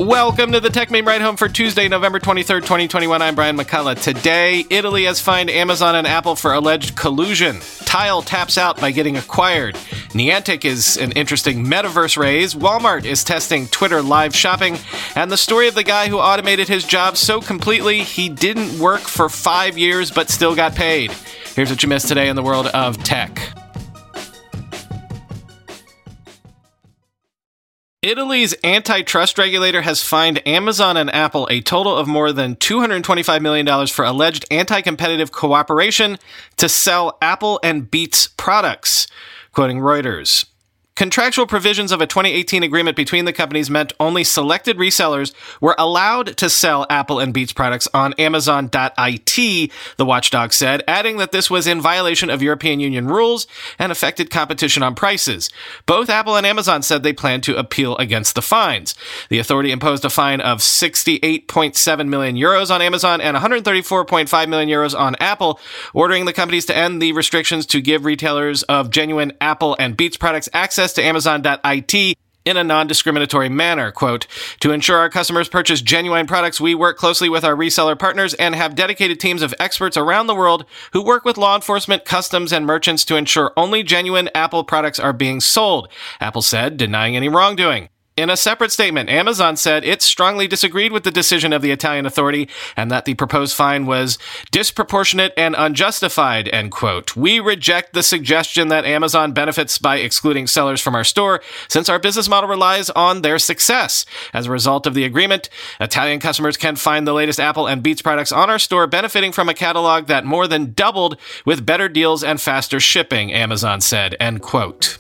Welcome to the Tech Meme Ride Home for Tuesday, November 23rd, 2021. I'm Brian McCullough. Today, Italy has fined Amazon and Apple for alleged collusion. Tile taps out by getting acquired. Niantic is an interesting metaverse raise. Walmart is testing Twitter live shopping. And the story of the guy who automated his job so completely he didn't work for 5 years but still got paid. Here's what you missed today in the world of tech. Italy's antitrust regulator has fined Amazon and Apple a total of more than $225 million for alleged anti-competitive cooperation to sell Apple and Beats products, quoting Reuters. Contractual provisions of a 2018 agreement between the companies meant only selected resellers were allowed to sell Apple and Beats products on Amazon.it, the watchdog said, adding that this was in violation of European Union rules and affected competition on prices. Both Apple and Amazon said they planned to appeal against the fines. The authority imposed a fine of 68.7 million euros on Amazon and 134.5 million euros on Apple, ordering the companies to end the restrictions to give retailers of genuine Apple and Beats products access to Amazon.it in a non-discriminatory manner. Quote, to ensure our customers purchase genuine products, we work closely with our reseller partners and have dedicated teams of experts around the world who work with law enforcement, customs, and merchants to ensure only genuine Apple products are being sold, Apple said, denying any wrongdoing. In a separate statement, Amazon said it strongly disagreed with the decision of the Italian authority and that the proposed fine was disproportionate and unjustified, end quote. We reject the suggestion that Amazon benefits by excluding sellers from our store, since our business model relies on their success. As a result of the agreement, Italian customers can find the latest Apple and Beats products on our store, benefiting from a catalog that more than doubled with better deals and faster shipping, Amazon said, end quote.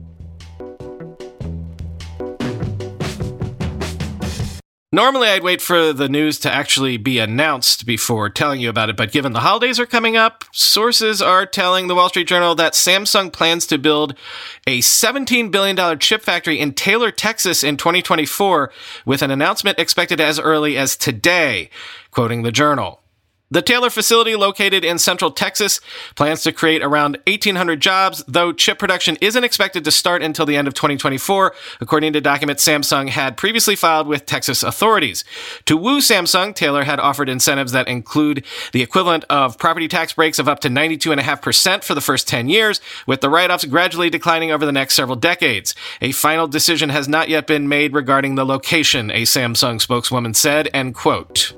Normally, I'd wait for the news to actually be announced before telling you about it, but given the holidays are coming up, sources are telling the Wall Street Journal that Samsung plans to build a $17 billion chip factory in Taylor, Texas in 2024, with an announcement expected as early as today, quoting the Journal. The Taylor facility, located in central Texas, plans to create around 1,800 jobs, though chip production isn't expected to start until the end of 2024, according to documents Samsung had previously filed with Texas authorities. To woo Samsung, Taylor had offered incentives that include the equivalent of property tax breaks of up to 92.5% for the first 10 years, with the write-offs gradually declining over the next several decades. A final decision has not yet been made regarding the location, a Samsung spokeswoman said, end quote.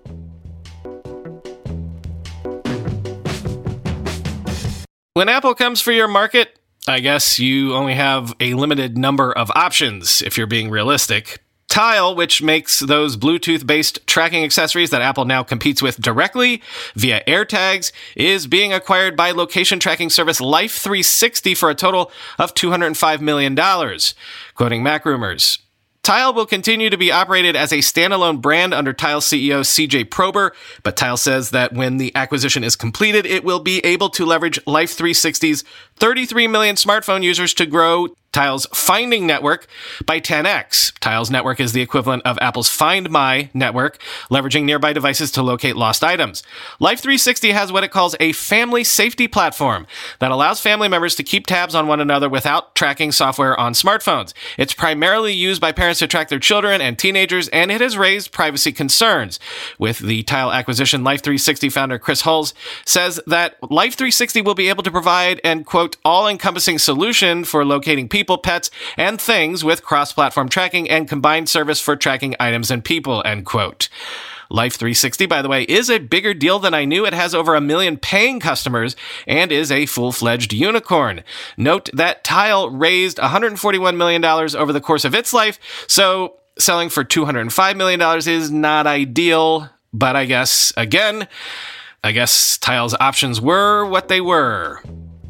When Apple comes for your market, I guess you only have a limited number of options, if you're being realistic. Tile, which makes those Bluetooth-based tracking accessories that Apple now competes with directly via AirTags, is being acquired by location tracking service Life360 for a total of $205 million, quoting MacRumors. Tile will continue to be operated as a standalone brand under Tile CEO CJ Prober, but Tile says that when the acquisition is completed, it will be able to leverage Life360's 33 million smartphone users to grow Tile's Finding network by 10x. Tile's network is the equivalent of Apple's Find My network, leveraging nearby devices to locate lost items. Life360 has what it calls a family safety platform that allows family members to keep tabs on one another without tracking software on smartphones. It's primarily used by parents to track their children and teenagers, and it has raised privacy concerns. With the Tile acquisition, Life360 founder Chris Hulls says that Life360 will be able to provide an, quote, all-encompassing solution for locating people, pets, and things with cross-platform tracking and combined service for tracking items and people, end quote. Life360, by the way, is a bigger deal than I knew. It has over 1 million paying customers and is a full-fledged unicorn. Note that Tile raised $141 million over the course of its life, so selling for $205 million is not ideal, but I guess Tile's options were what they were.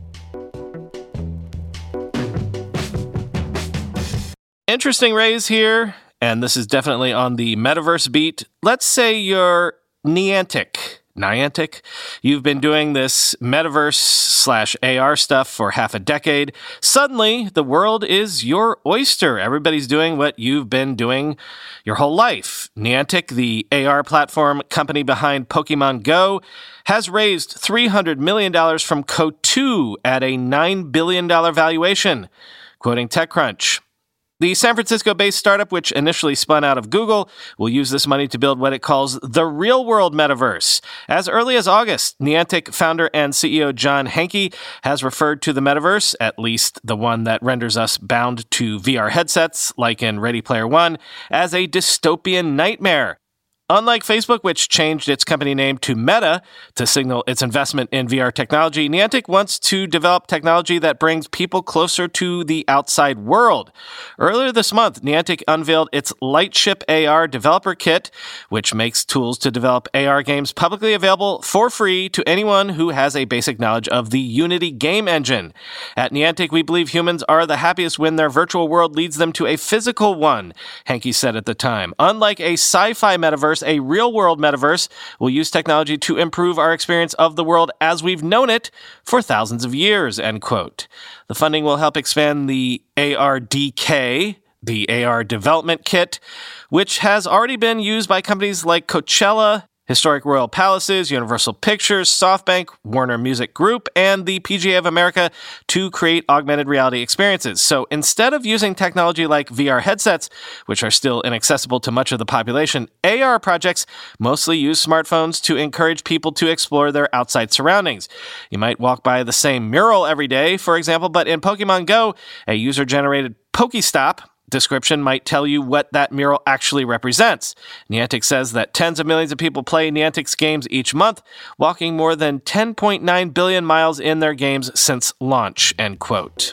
Interesting raise here, and this is definitely on the metaverse beat. Let's say you're Niantic. You've been doing this metaverse/AR stuff for half a decade. Suddenly, the world is your oyster. Everybody's doing what you've been doing your whole life. Niantic, the AR platform company behind Pokemon Go, has raised $300 million from Coatue at a $9 billion valuation, quoting TechCrunch. The San Francisco-based startup, which initially spun out of Google, will use this money to build what it calls the real-world metaverse. As early as August, Niantic founder and CEO John Hanke has referred to the metaverse, at least the one that renders us bound to VR headsets, like in Ready Player One, as a dystopian nightmare. Unlike Facebook, which changed its company name to Meta to signal its investment in VR technology, Niantic wants to develop technology that brings people closer to the outside world. Earlier this month, Niantic unveiled its Lightship AR developer kit, which makes tools to develop AR games publicly available for free to anyone who has a basic knowledge of the Unity game engine. At Niantic, we believe humans are the happiest when their virtual world leads them to a physical one, Hanke said at the time. Unlike a sci-fi metaverse, a real-world metaverse will use technology to improve our experience of the world as we've known it for thousands of years, end quote. The funding will help expand the ARDK, the AR development kit, which has already been used by companies like Coachella, Historic Royal Palaces, Universal Pictures, SoftBank, Warner Music Group, and the PGA of America to create augmented reality experiences. So instead of using technology like VR headsets, which are still inaccessible to much of the population, AR projects mostly use smartphones to encourage people to explore their outside surroundings. You might walk by the same mural every day, for example, but in Pokemon Go, a user-generated Pokestop description might tell you what that mural actually represents. Niantic says that tens of millions of people play Niantic's games each month, walking more than 10.9 billion miles in their games since launch, end quote.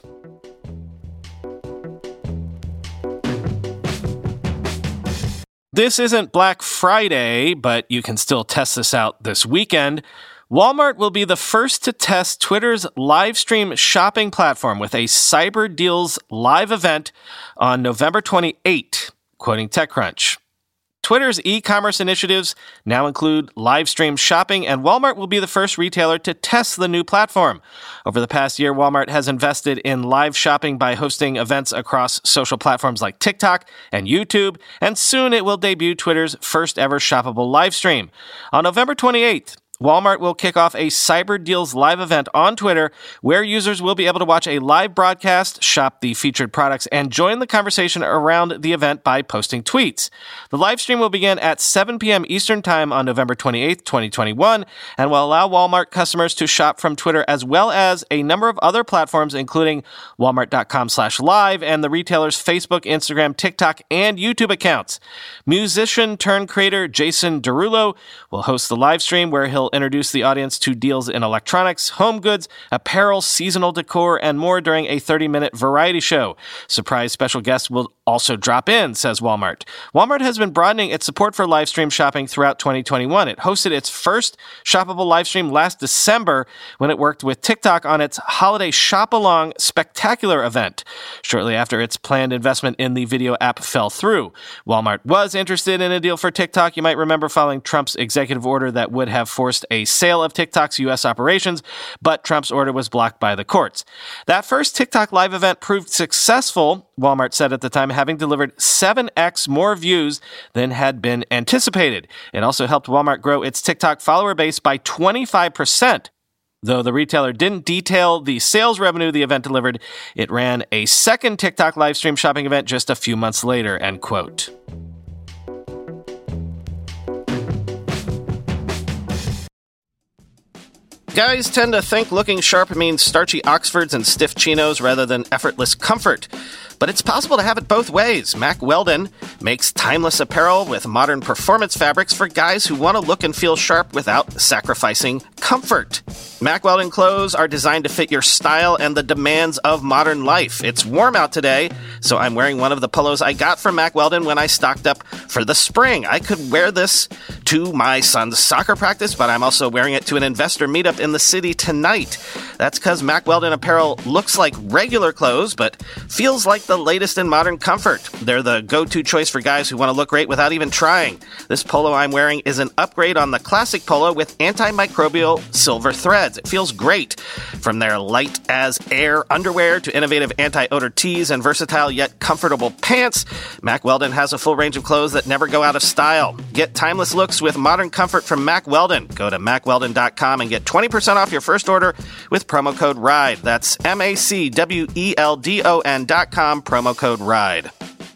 This isn't Black Friday, but you can still test this out this weekend. Walmart will be the first to test Twitter's live stream shopping platform with a Cyber Deals live event on November 28, quoting TechCrunch. Twitter's e-commerce initiatives now include live stream shopping, and Walmart will be the first retailer to test the new platform. Over the past year, Walmart has invested in live shopping by hosting events across social platforms like TikTok and YouTube, and soon it will debut Twitter's first ever shoppable live stream. On November 28th, Walmart will kick off a Cyber Deals live event on Twitter where users will be able to watch a live broadcast, shop the featured products, and join the conversation around the event by posting tweets. The live stream will begin at 7 p.m. Eastern Time on November 28th, 2021, and will allow Walmart customers to shop from Twitter as well as a number of other platforms, including walmart.com/live and the retailer's Facebook, Instagram, TikTok, and YouTube accounts. Musician-turned-creator Jason Derulo will host the live stream where he'll introduce the audience to deals in electronics, home goods, apparel, seasonal decor, and more during a 30-minute variety show. Surprise special guests will also drop in, says Walmart. Walmart has been broadening its support for live stream shopping throughout 2021. It hosted its first shoppable live stream last December when it worked with TikTok on its holiday shop-along spectacular event. Shortly after its planned investment in the video app fell through, Walmart was interested in a deal for TikTok. You might remember following Trump's executive order that would have forced a sale of TikTok's U.S. operations, but Trump's order was blocked by the courts. That first TikTok live event proved successful, Walmart said at the time, having delivered 7x more views than had been anticipated. It also helped Walmart grow its TikTok follower base by 25%. Though the retailer didn't detail the sales revenue the event delivered, it ran a second TikTok live stream shopping event just a few months later, end quote. Guys tend to think looking sharp means starchy Oxfords and stiff chinos rather than effortless comfort. But it's possible to have it both ways. Mack Weldon makes timeless apparel with modern performance fabrics for guys who want to look and feel sharp without sacrificing comfort. Mack Weldon clothes are designed to fit your style and the demands of modern life. It's warm out today, so I'm wearing one of the polos I got from Mack Weldon when I stocked up for the spring. I could wear this to my son's soccer practice, but I'm also wearing it to an investor meetup in the city tonight. That's because Mack Weldon apparel looks like regular clothes, but feels like the latest in modern comfort. They're the go-to choice for guys who want to look great without even trying. This polo I'm wearing is an upgrade on the classic polo with antimicrobial silver threads. It feels great. From their light as air underwear to innovative anti-odor tees and versatile yet comfortable pants, Mack Weldon has a full range of clothes that never go out of style. Get timeless looks with modern comfort from Mack Weldon. Go to MackWeldon.com and get 20% off your first order with promo code RIDE. That's MackWeldon.com, promo code RIDE.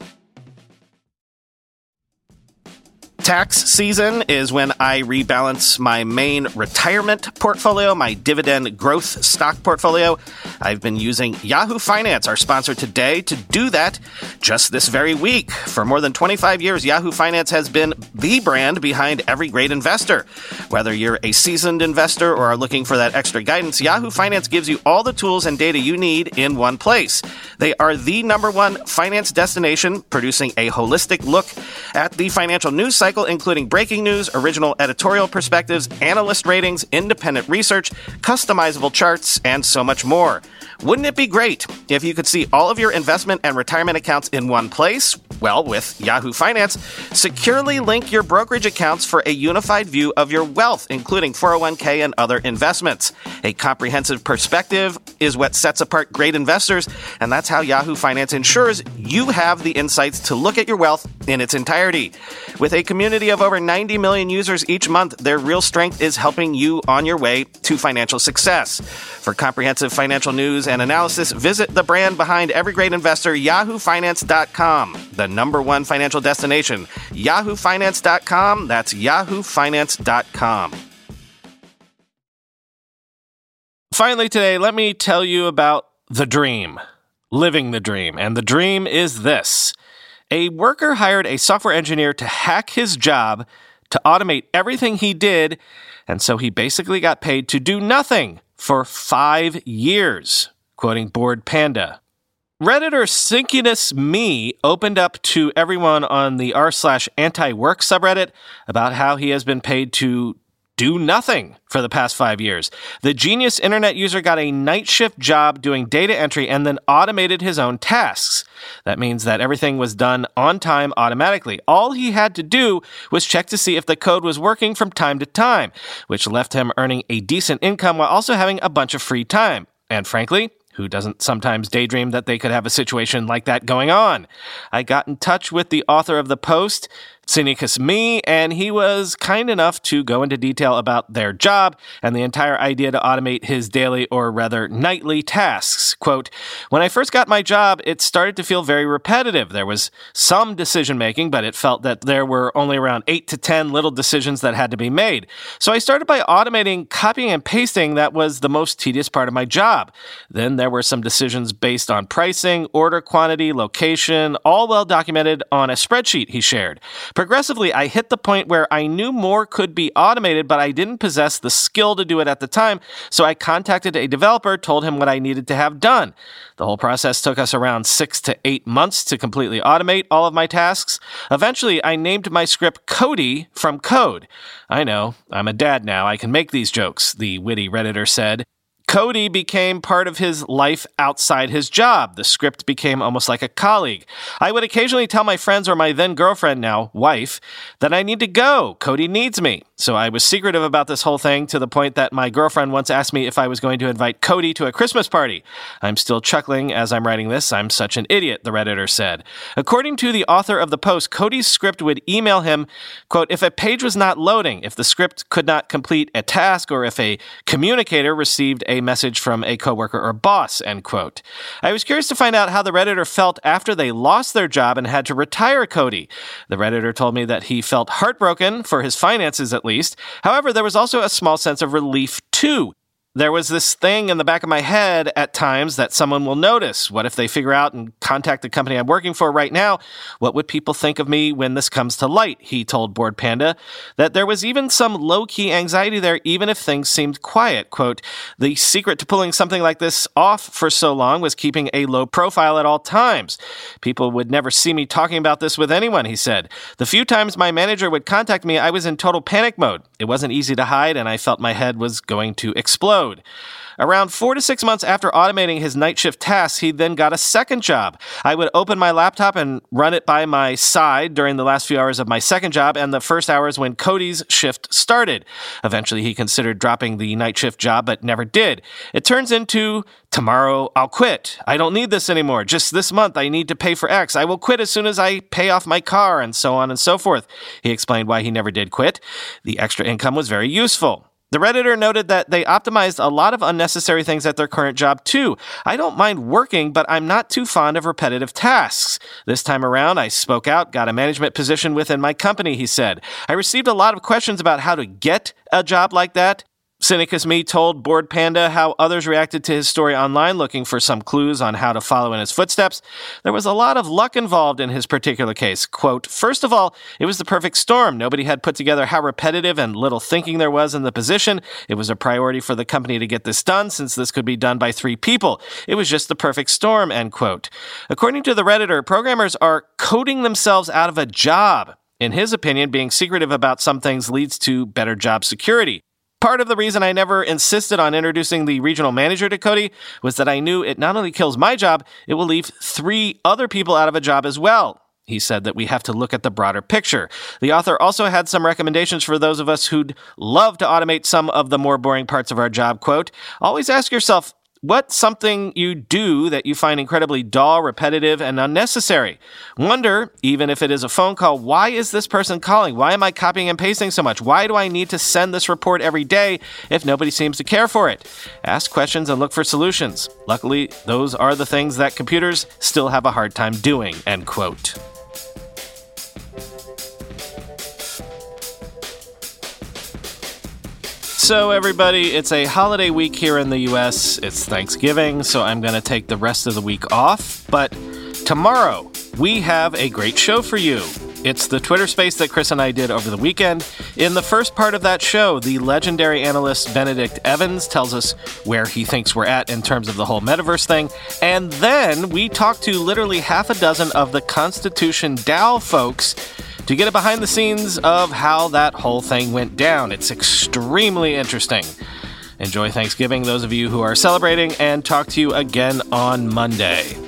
Tax season is when I rebalance my main retirement portfolio, my dividend growth stock portfolio. I've been using Yahoo Finance, our sponsor today, to do that just this very week. For more than 25 years, Yahoo Finance has been the brand behind every great investor. Whether you're a seasoned investor or are looking for that extra guidance, Yahoo Finance gives you all the tools and data you need in one place. They are the #1 finance destination, producing a holistic look at the financial news cycle, including breaking news, original editorial perspectives, analyst ratings, independent research, customizable charts, and so much more. Wouldn't it be great if you could see all of your investment and retirement accounts in one place? Well, with Yahoo Finance, securely link your brokerage accounts for a unified view of your wealth, including 401k and other investments. A comprehensive perspective is what sets apart great investors, and that's how Yahoo Finance ensures you have the insights to look at your wealth in its entirety. With a community of over 90 million users each month, their real strength is helping you on your way to financial success. For comprehensive financial news and analysis, visit the brand behind every great investor, yahoofinance.com, the #1 financial destination. yahoofinance.com, that's yahoofinance.com. Finally today, let me tell you about the dream, living the dream. And the dream is this. A worker hired a software engineer to hack his job to automate everything he did, and so he basically got paid to do nothing for 5 years, quoting Bored Panda. Redditor Synchronous Me opened up to everyone on the r/anti-work subreddit about how he has been paid to do nothing for the past 5 years. The genius internet user got a night shift job doing data entry and then automated his own tasks. That means that everything was done on time automatically. All he had to do was check to see if the code was working from time to time, which left him earning a decent income while also having a bunch of free time. And frankly, who doesn't sometimes daydream that they could have a situation like that going on? I got in touch with the author of the post, Synchronous Me, and he was kind enough to go into detail about their job and the entire idea to automate his daily, or rather nightly, tasks. Quote, "When I first got my job, it started to feel very repetitive. There was some decision-making, but it felt that there were only around 8 to 10 little decisions that had to be made. So I started by automating copying and pasting. That was the most tedious part of my job. Then there were some decisions based on pricing, order quantity, location, all well documented on a spreadsheet," he shared. "Progressively, I hit the point where I knew more could be automated, but I didn't possess the skill to do it at the time, so I contacted a developer, told him what I needed to have done. The whole process took us around 6 to 8 months to completely automate all of my tasks. Eventually, I named my script Cody from Code. I know, I'm a dad now, I can make these jokes," the witty Redditor said. Cody became part of his life outside his job. The script became almost like a colleague. "I would occasionally tell my friends or my then girlfriend, now wife, that I need to go. Cody needs me. So I was secretive about this whole thing to the point that my girlfriend once asked me if I was going to invite Cody to a Christmas party. I'm still chuckling as I'm writing this. I'm such an idiot," the Redditor said. According to the author of the post, Cody's script would email him, quote, "if a page was not loading, if the script could not complete a task, or if a communicator received a message from a coworker or boss," end quote. I was curious to find out how the Redditor felt after they lost their job and had to retire Cody. The Redditor told me that he felt heartbroken for his finances, at least. However, there was also a small sense of relief, too. There was this thing in the back of my head at times that someone will notice. What if they figure out and contact the company I'm working for right now? What would people think of me when this comes to light? He told Bored Panda. That there was even some low-key anxiety there, even if things seemed quiet. Quote, "The secret to pulling something like this off for so long was keeping a low profile at all times. People would never see me talking about this with anyone," he said. "The few times my manager would contact me, I was in total panic mode. It wasn't easy to hide, and I felt my head was going to explode. load. Around 4 to 6 months after automating his night shift tasks, he then got a second job. I would open my laptop and run it by my side during the last few hours of my second job and the first hours when Cody's shift started. Eventually, he considered dropping the night shift job, but never did. It turns into, tomorrow I'll quit. I don't need this anymore. Just this month I need to pay for X. I will quit as soon as I pay off my car, and so on and so forth. He explained why he never did quit. The extra income was very useful. The Redditor noted that they optimized a lot of unnecessary things at their current job, too. I don't mind working, but I'm not too fond of repetitive tasks. This time around, I spoke out, got a management position within my company, he said. I received a lot of questions about how to get a job like that. Cynicus Me told Bored Panda how others reacted to his story online, looking for some clues on how to follow in his footsteps. There was a lot of luck involved in his particular case. Quote, first of all, it was the perfect storm. Nobody had put together how repetitive and little thinking there was in the position. It was a priority for the company to get this done, since this could be done by 3 people. It was just the perfect storm, end quote. According to the Redditor, programmers are coding themselves out of a job. In his opinion, being secretive about some things leads to better job security. Part of the reason I never insisted on introducing the regional manager to Cody was that I knew it not only kills my job, it will leave 3 other people out of a job as well. He said that we have to look at the broader picture. The author also had some recommendations for those of us who'd love to automate some of the more boring parts of our job. Quote, always ask yourself, what's something you do that you find incredibly dull, repetitive, and unnecessary? Wonder, even if it is a phone call, why is this person calling? Why am I copying and pasting so much? Why do I need to send this report every day if nobody seems to care for it? Ask questions and look for solutions. Luckily, those are the things that computers still have a hard time doing, end quote. So everybody, it's a holiday week here in the US. It's Thanksgiving, so I'm going to take the rest of the week off. But tomorrow, we have a great show for you. It's the Twitter space that Chris and I did over the weekend. In the first part of that show, the legendary analyst Benedict Evans tells us where he thinks we're at in terms of the whole metaverse thing. And then we talk to literally half a dozen of the Constitution DAO folks to get a behind the scenes of how that whole thing went down. It's extremely interesting. Enjoy Thanksgiving, those of you who are celebrating, and talk to you again on Monday.